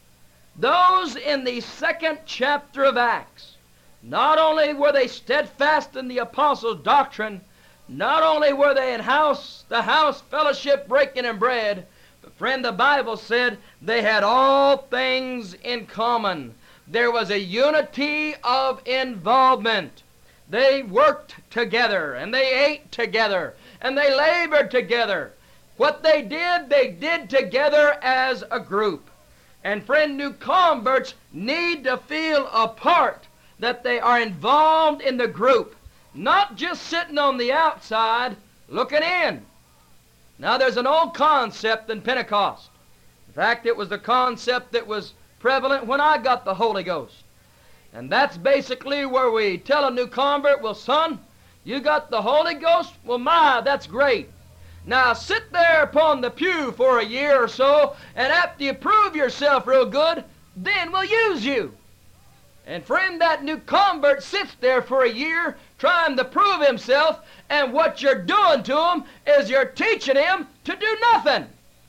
[SPEAKER 1] Those in the second chapter of Acts, not only were they steadfast in the apostles' doctrine, not only were they in house, the house fellowship breaking in bread, but friend, the Bible said they had all things in common. There was a unity of involvement. They worked together, and they ate together, and they labored together. What they did, they did together as a group. And friend, new converts need to feel a part, that they are involved in the group, not just sitting on the outside looking in. Now there's an old concept in Pentecost. In fact, it was the concept that was prevalent when I got the Holy Ghost. And that's basically where we tell a new convert, well, son, you got the Holy Ghost? Well, my, that's great. Now sit there upon the pew for a year or so, and after you prove yourself real good, then we'll use you. And friend, that new convert sits there for a year trying to prove himself, and what you're doing to him is you're teaching him to do nothing.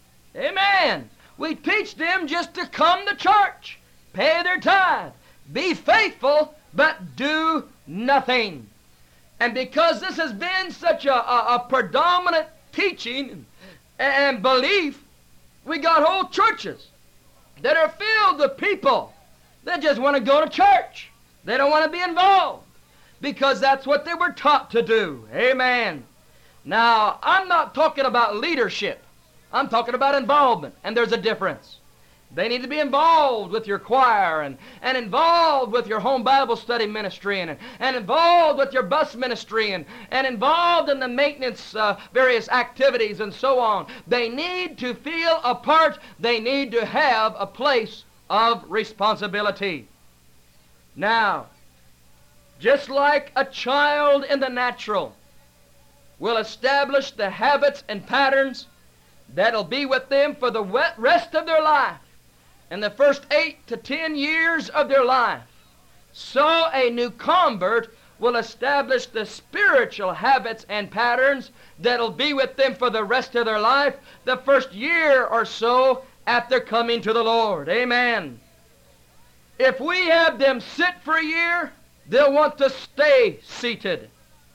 [SPEAKER 1] Amen. We teach them just to come to church, pay their tithe, be faithful, but do nothing. And because this has been such a, a, a predominant teaching and belief, we got whole churches that are filled with people that just want to go to church. They don't want to be involved because that's what they were taught to do. Amen. Now, I'm not talking about leadership. I'm talking about involvement, and there's a difference. They need to be involved with your choir and, and involved with your home Bible study ministry and, and involved with your bus ministry and, and involved in the maintenance uh, various activities and so on. They need to feel a part. They need to have a place of responsibility. Now, just like a child in the natural will establish the habits and patterns that'll be with them for the rest of their life, in the first eight to ten years of their life, so a new convert will establish the spiritual habits and patterns that'll be with them for the rest of their life, the first year or so after coming to the Lord. Amen. If we have them sit for a year, they'll want to stay seated.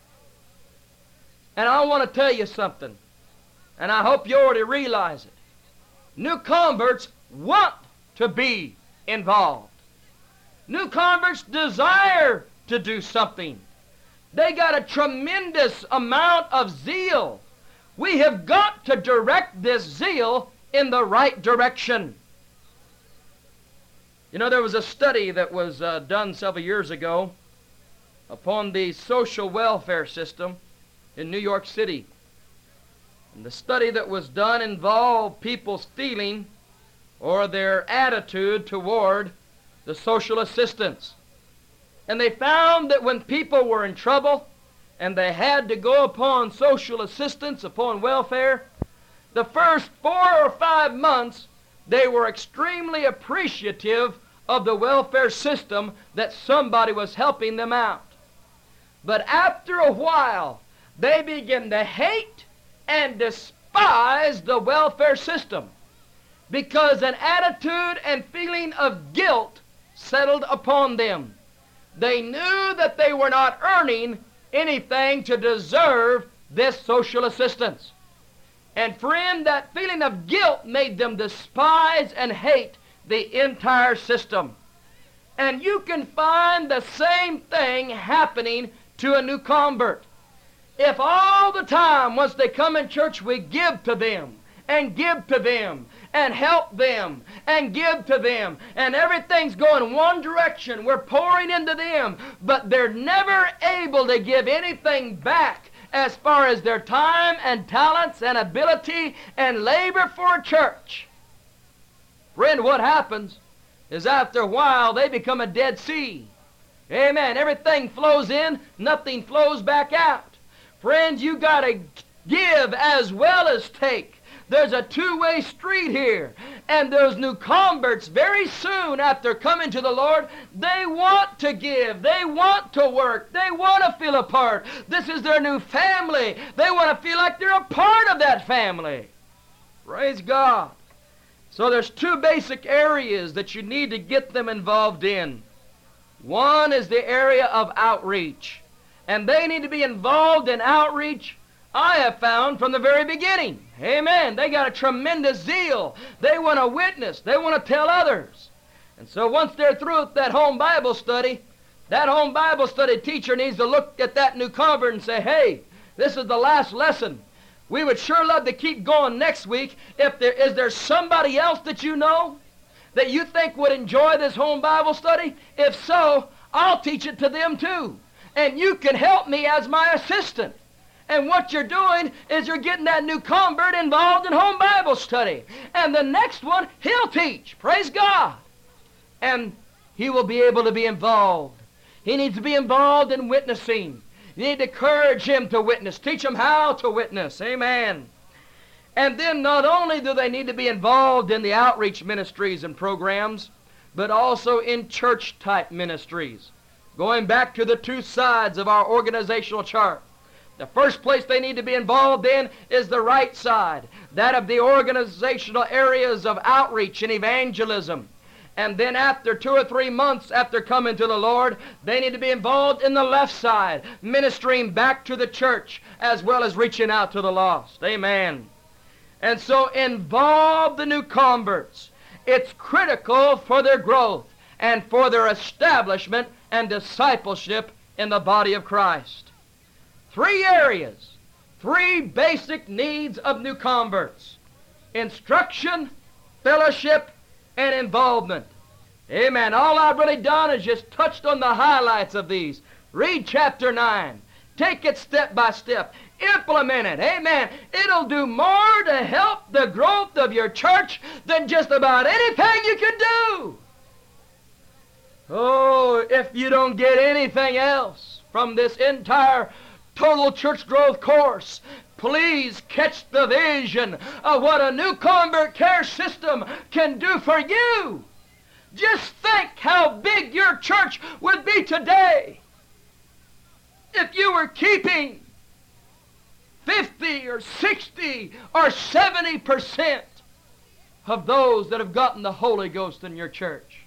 [SPEAKER 1] And I want to tell you something, and I hope you already realize it. New converts want to be involved. New converts desire to do something. They got a tremendous amount of zeal. We have got to direct this zeal in the right direction. You know, there was a study that was uh, done several years ago upon the social welfare system in New York City. And the study that was done involved people's feeling or their attitude toward the social assistance. And they found that when people were in trouble and they had to go upon social assistance, upon welfare, the first four or five months they were extremely appreciative of the welfare system that somebody was helping them out. But after a while, they began to hate and despise the welfare system, because an attitude and feeling of guilt settled upon them. They knew that they were not earning anything to deserve this social assistance. And friend, that feeling of guilt made them despise and hate the entire system. And you can find the same thing happening to a new convert. If all the time once they come in church we give to them and give to them and help them and give to them, and everything's going one direction, we're pouring into them, but they're never able to give anything back as far as their time and talents and ability and labor for a church. Friend, what happens is after a while they become a Dead Sea. Amen. Everything flows in, nothing flows back out. Friends, you got to give as well as take. There's a two-way street here. And those new converts, very soon after coming to the Lord, they want to give. They want to work. They want to feel a part. This is their new family. They want to feel like they're a part of that family. Praise God. So there's two basic areas that you need to get them involved in. One is the area of outreach. And they need to be involved in outreach, I have found, from the very beginning. Amen. They got a tremendous zeal. They want to witness. They want to tell others. And so once they're through with that home Bible study, that home Bible study teacher needs to look at that new convert and say, hey, this is the last lesson. We would sure love to keep going next week. If there is there somebody else that you know that you think would enjoy this home Bible study? If so, I'll teach it to them too. And you can help me as my assistant. And what you're doing is you're getting that new convert involved in home Bible study. And the next one, he'll teach. Praise God. And he will be able to be involved. He needs to be involved in witnessing. You need to encourage him to witness. Teach him how to witness. Amen. And then not only do they need to be involved in the outreach ministries and programs, but also in church-type ministries. Going back to the two sides of our organizational chart. The first place they need to be involved in is the right side, that of the organizational areas of outreach and evangelism. And then after two or three months after coming to the Lord, they need to be involved in the left side, ministering back to the church as well as reaching out to the lost. Amen. And so involve the new converts. It's critical for their growth and for their establishment and discipleship in the body of Christ. Three areas, three basic needs of new converts: instruction, fellowship, and involvement. Amen. All I've really done is just touched on the highlights of these. Read chapter nine. Take it step by step. Implement it. Amen. It'll do more to help the growth of your church than just about anything you can do. Oh, if you don't get anything else from this entire Total Church Growth course, please catch the vision of what a new convert care system can do for you. Just think how big your church would be today if you were keeping fifty or sixty or seventy percent of those that have gotten the Holy Ghost in your church.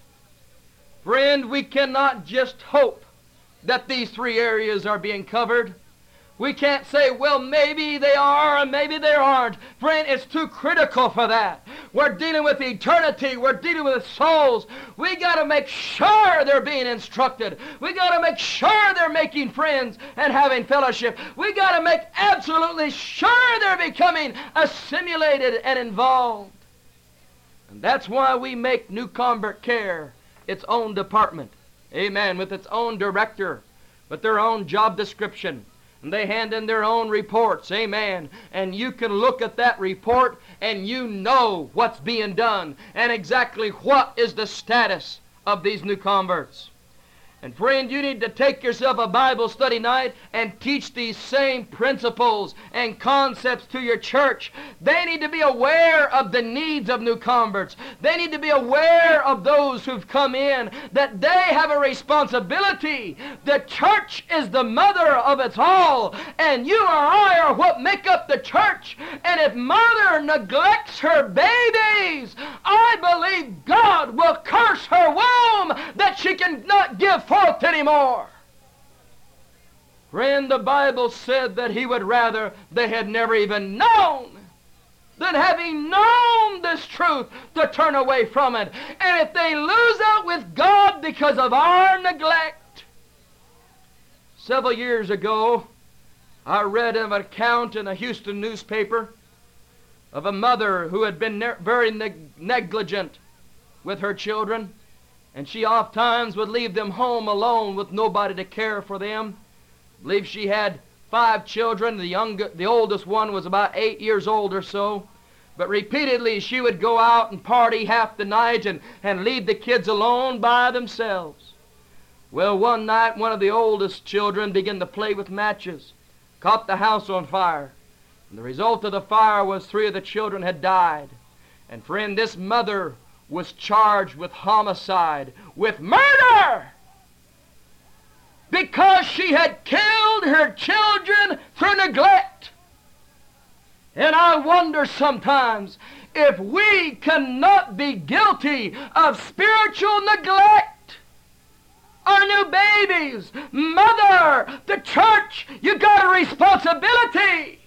[SPEAKER 1] Friend, we cannot just hope that these three areas are being covered. We can't say, well, maybe they are and maybe they aren't. Friend, it's too critical for that. We're dealing with eternity. We're dealing with souls. We got to make sure they're being instructed. We got to make sure they're making friends and having fellowship. We got to make absolutely sure they're becoming assimilated and involved. And that's why we make New Convert Care its own department. Amen. With its own director, with their own job description. And they hand in their own reports. Amen. And you can look at that report and you know what's being done and exactly what is the status of these new converts. And friend, you need to take yourself a Bible study night and teach these same principles and concepts to your church. They need to be aware of the needs of new converts. They need to be aware of those who've come in, that they have a responsibility. The church is the mother of us all, and you or I are what make up the church. And if mother neglects her babies, I believe God will curse her womb that she cannot give forth anymore. Friend, the Bible said that he would rather they had never even known than having known this truth to turn away from it. And if they lose out with God because of our neglect. Several years ago, I read an account in a Houston newspaper of a mother who had been ne- very neg- negligent with her children. And she oft times would leave them home alone with nobody to care for them. I believe she had five children. The younger, the oldest one was about eight years old or so. But repeatedly she would go out and party half the night and, and leave the kids alone by themselves. Well, one night one of the oldest children began to play with matches, caught the house on fire. And the result of the fire was three of the children had died. And friend, this mother was charged with homicide, with murder, because she had killed her children through neglect. And I wonder sometimes if we cannot be guilty of spiritual neglect. Our new babies, mother, the church, you got a responsibility.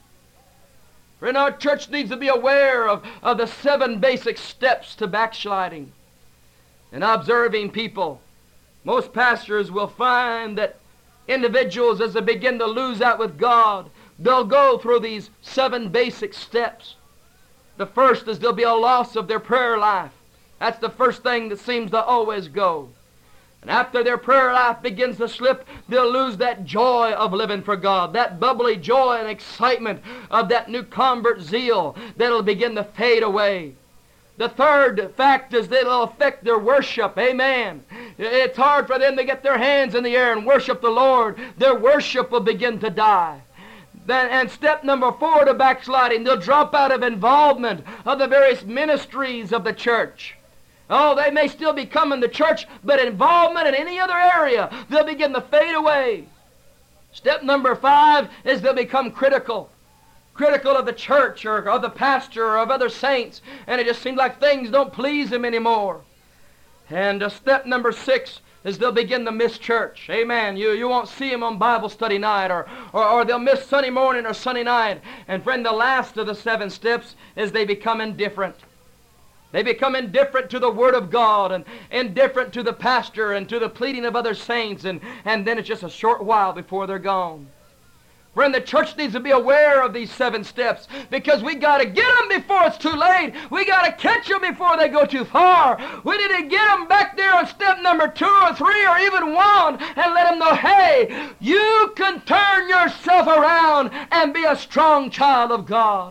[SPEAKER 1] Friend, our church needs to be aware of, of the seven basic steps to backsliding. And observing people, most pastors will find that individuals, as they begin to lose out with God, they'll go through these seven basic steps. The first is there'll be a loss of their prayer life. That's the first thing that seems to always go. And after their prayer life begins to slip, they'll lose that joy of living for God, that bubbly joy and excitement of that new convert zeal that'll begin to fade away. The third fact is that it'll affect their worship. Amen. It's hard for them to get their hands in the air and worship the Lord. Their worship will begin to die. Then, and step number four to backsliding, they'll drop out of involvement of the various ministries of the church. Oh, they may still be coming to church, but involvement in any other area, they'll begin to fade away. Step number five is they'll become critical. Critical of the church or of the pastor or of other saints, and it just seems like things don't please them anymore. And uh, step number six is they'll begin to miss church. Amen. You, you won't see them on Bible study night, or, or, or they'll miss Sunday morning or Sunday night. And friend, the last of the seven steps is they become indifferent. They become indifferent to the Word of God and indifferent to the pastor and to the pleading of other saints, and, and then it's just a short while before they're gone. Friend, the church needs to be aware of these seven steps, because we got to get them before it's too late. We got to catch them before they go too far. We need to get them back there on step number two or three or even one and let them know, hey, you can turn yourself around and be a strong child of God.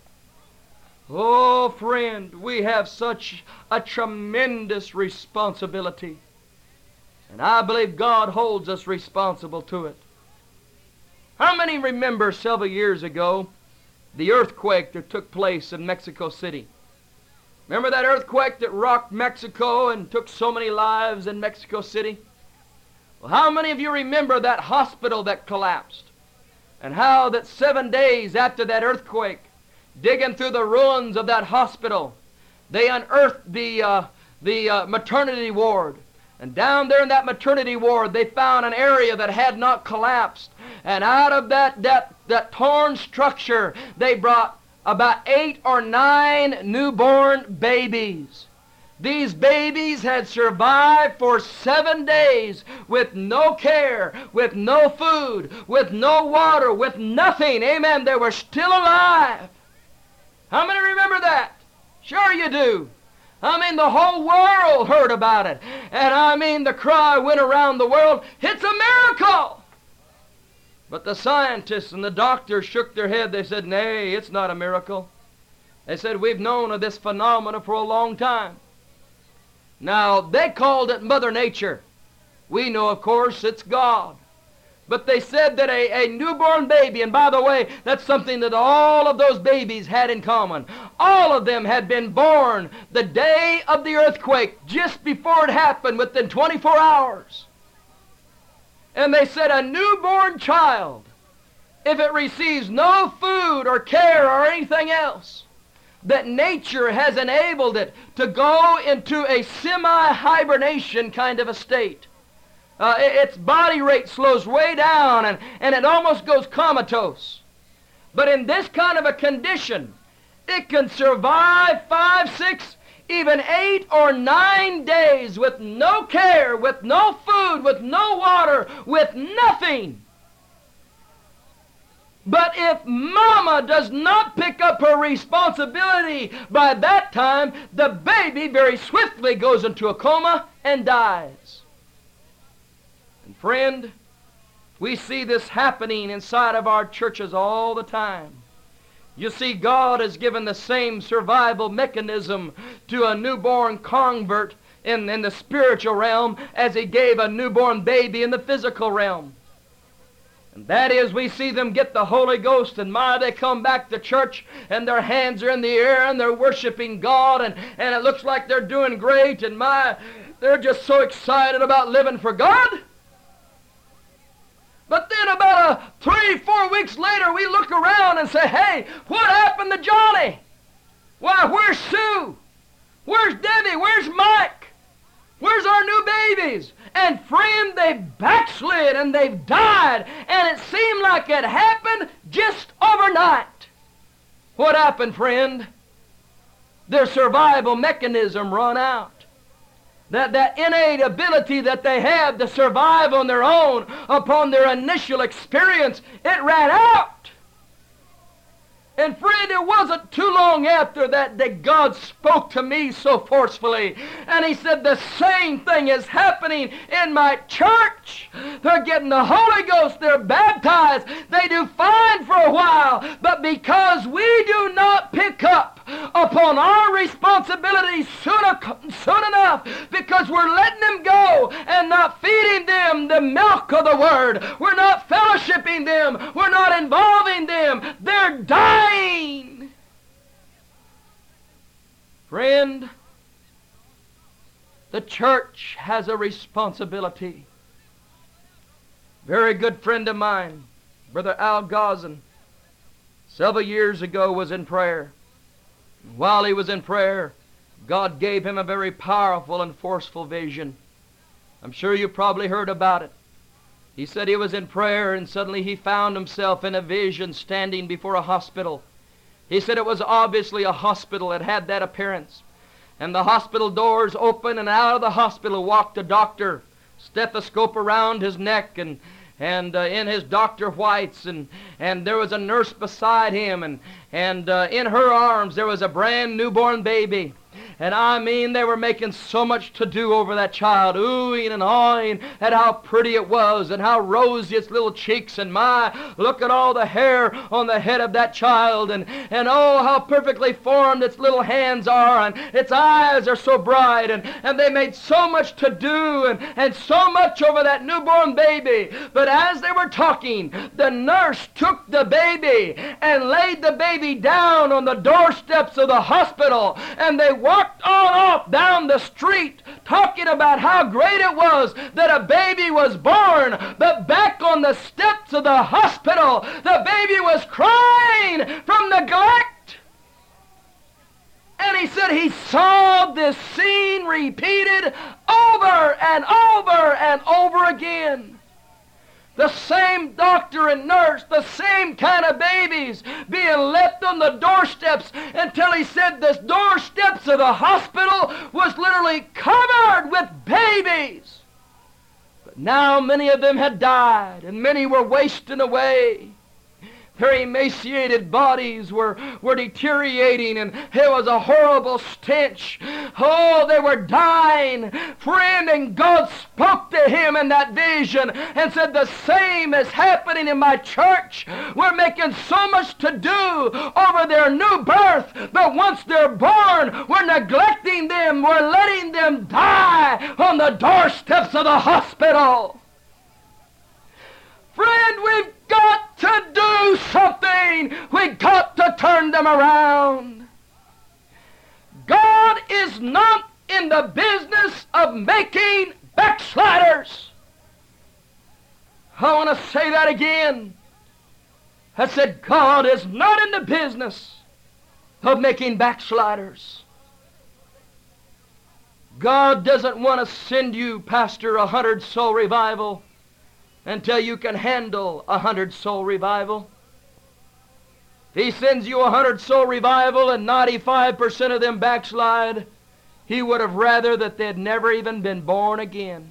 [SPEAKER 1] Oh, friend, we have such a tremendous responsibility. And I believe God holds us responsible to it. How many remember several years ago the earthquake that took place in Mexico City? Remember that earthquake that rocked Mexico and took so many lives in Mexico City? Well, how many of you remember that hospital that collapsed? And how that seven days after that earthquake, digging through the ruins of that hospital, they unearthed the, uh, the uh, maternity ward. And down there in that maternity ward, they found an area that had not collapsed. And out of that, that, that torn structure, they brought about eight or nine newborn babies. These babies had survived for seven days with no care, with no food, with no water, with nothing. Amen. They were still alive. How many remember that? Sure you do. I mean, the whole world heard about it. And I mean, the cry went around the world, it's a miracle! But the scientists and the doctors shook their head. They said, nay, it's not a miracle. They said, we've known of this phenomena for a long time. Now, they called it Mother Nature. We know, of course, it's God. But they said that a, a newborn baby, and by the way, that's something that all of those babies had in common. All of them had been born the day of the earthquake, just before it happened, within twenty-four hours. And they said a newborn child, if it receives no food or care or anything else, that nature has enabled it to go into a semi-hibernation kind of a state. Uh, its body rate slows way down, and, and it almost goes comatose. But in this kind of a condition, it can survive five, six, even eight or nine days with no care, with no food, with no water, with nothing. But if mama does not pick up her responsibility by that time, the baby very swiftly goes into a coma and dies. And friend, we see this happening inside of our churches all the time. You see, God has given the same survival mechanism to a newborn convert in, in the spiritual realm as He gave a newborn baby in the physical realm. And that is, we see them get the Holy Ghost, and my, they come back to church, and their hands are in the air, and they're worshiping God, and, and it looks like they're doing great, and my, they're just so excited about living for God. But then about a three, four weeks later, we look around and say, hey, what happened to Johnny? Why, where's Sue? Where's Debbie? Where's Mike? Where's our new babies? And friend, they backslid and they've died. And it seemed like it happened just overnight. What happened, friend? Their survival mechanism run out. That, that innate ability that they have to survive on their own upon their initial experience, it ran out. And friend, it wasn't too long after that that God spoke to me so forcefully. And He said, the same thing is happening in my church. They're getting the Holy Ghost. They're baptized. They do fine for a while. But because we do not pick up upon our responsibilities soon, soon enough, because we're letting them go and not feeding them the milk of the Word, we're not fellowshipping them, we're not involving them, they're dying. Friend, the church has a responsibility. Very good friend of mine, Brother Al Gazan, several years ago was in prayer. While he was in prayer, God gave him a very powerful and forceful vision. I'm sure you probably heard about it. He said he was in prayer and suddenly he found himself in a vision standing before a hospital. He said it was obviously a hospital. It had that appearance. And the hospital doors opened, and out of the hospital walked a doctor, stethoscope around his neck and and uh, in his doctor whites, and and there was a nurse beside him, and and uh, in her arms there was a brand newborn baby. And I mean, they were making so much to do over that child, oohing and awing at how pretty it was and how rosy its little cheeks, and my, look at all the hair on the head of that child, and, and oh, how perfectly formed its little hands are, and its eyes are so bright, and, and they made so much to do and, and so much over that newborn baby. But as they were talking, the nurse took the baby and laid the baby down on the doorsteps of the hospital, and they walked on off down the street talking about how great it was that a baby was born. But back on the steps of the hospital, the baby was crying from neglect. And he said he saw this scene repeated over and over and over again. The same doctor and nurse, the same kind of babies being left on the doorsteps, until he said the doorsteps of the hospital was literally covered with babies. But now many of them had died, and many were wasting away. Their emaciated bodies were, were deteriorating, and it was a horrible stench. Oh, they were dying. Friend, and God spoke to him in that vision and said, the same is happening in my church. We're making so much to do over their new birth, but once they're born, we're neglecting them. We're letting them die on the doorsteps of the hospital. Friend, we've got to do something. We've got to turn them around. God is not in the business of making backsliders. I want to say that again. I said God is not in the business of making backsliders. God doesn't want to send you, Pastor, a hundred soul revival until you can handle a hundred soul revival. If He sends you a hundred soul revival and ninety-five percent of them backslide, He would have rather that they'd never even been born again.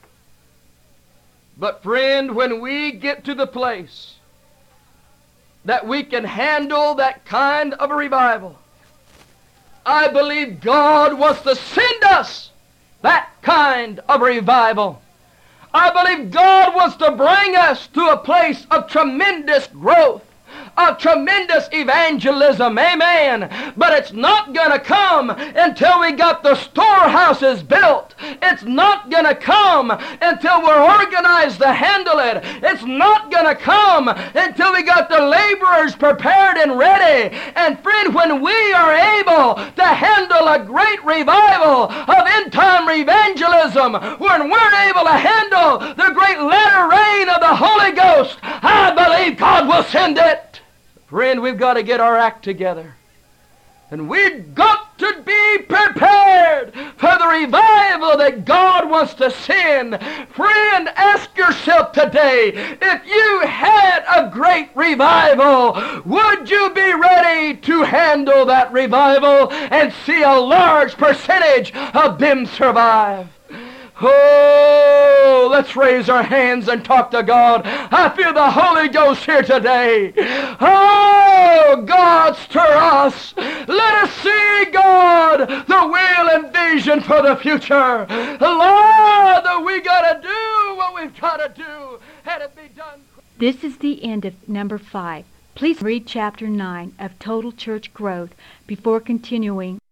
[SPEAKER 1] But friend, when we get to the place that we can handle that kind of a revival, I believe God wants to send us that kind of revival. I believe God wants to bring us to a place of tremendous growth. of tremendous evangelism, amen. But it's not going to come until we got the storehouses built. It's not going to come until we're organized to handle it. It's not going to come until we got the laborers prepared and ready. And friend, when we are able to handle a great revival of end-time evangelism, when we're able to handle the great latter rain of the Holy Ghost, I believe God will send it. Friend, we've got to get our act together. And we've got to be prepared for the revival that God wants to send. Friend, ask yourself today, if you had a great revival, would you be ready to handle that revival and see a large percentage of them survive? Oh, let's raise our hands and talk to God. I feel the Holy Ghost here today. Oh, God, stir us. Let us see, God, the will and vision for the future. Lord, that we got to do what we've got to do, and it be done.
[SPEAKER 2] This is the end of number five. Please read chapter nine of Total Church Growth before continuing.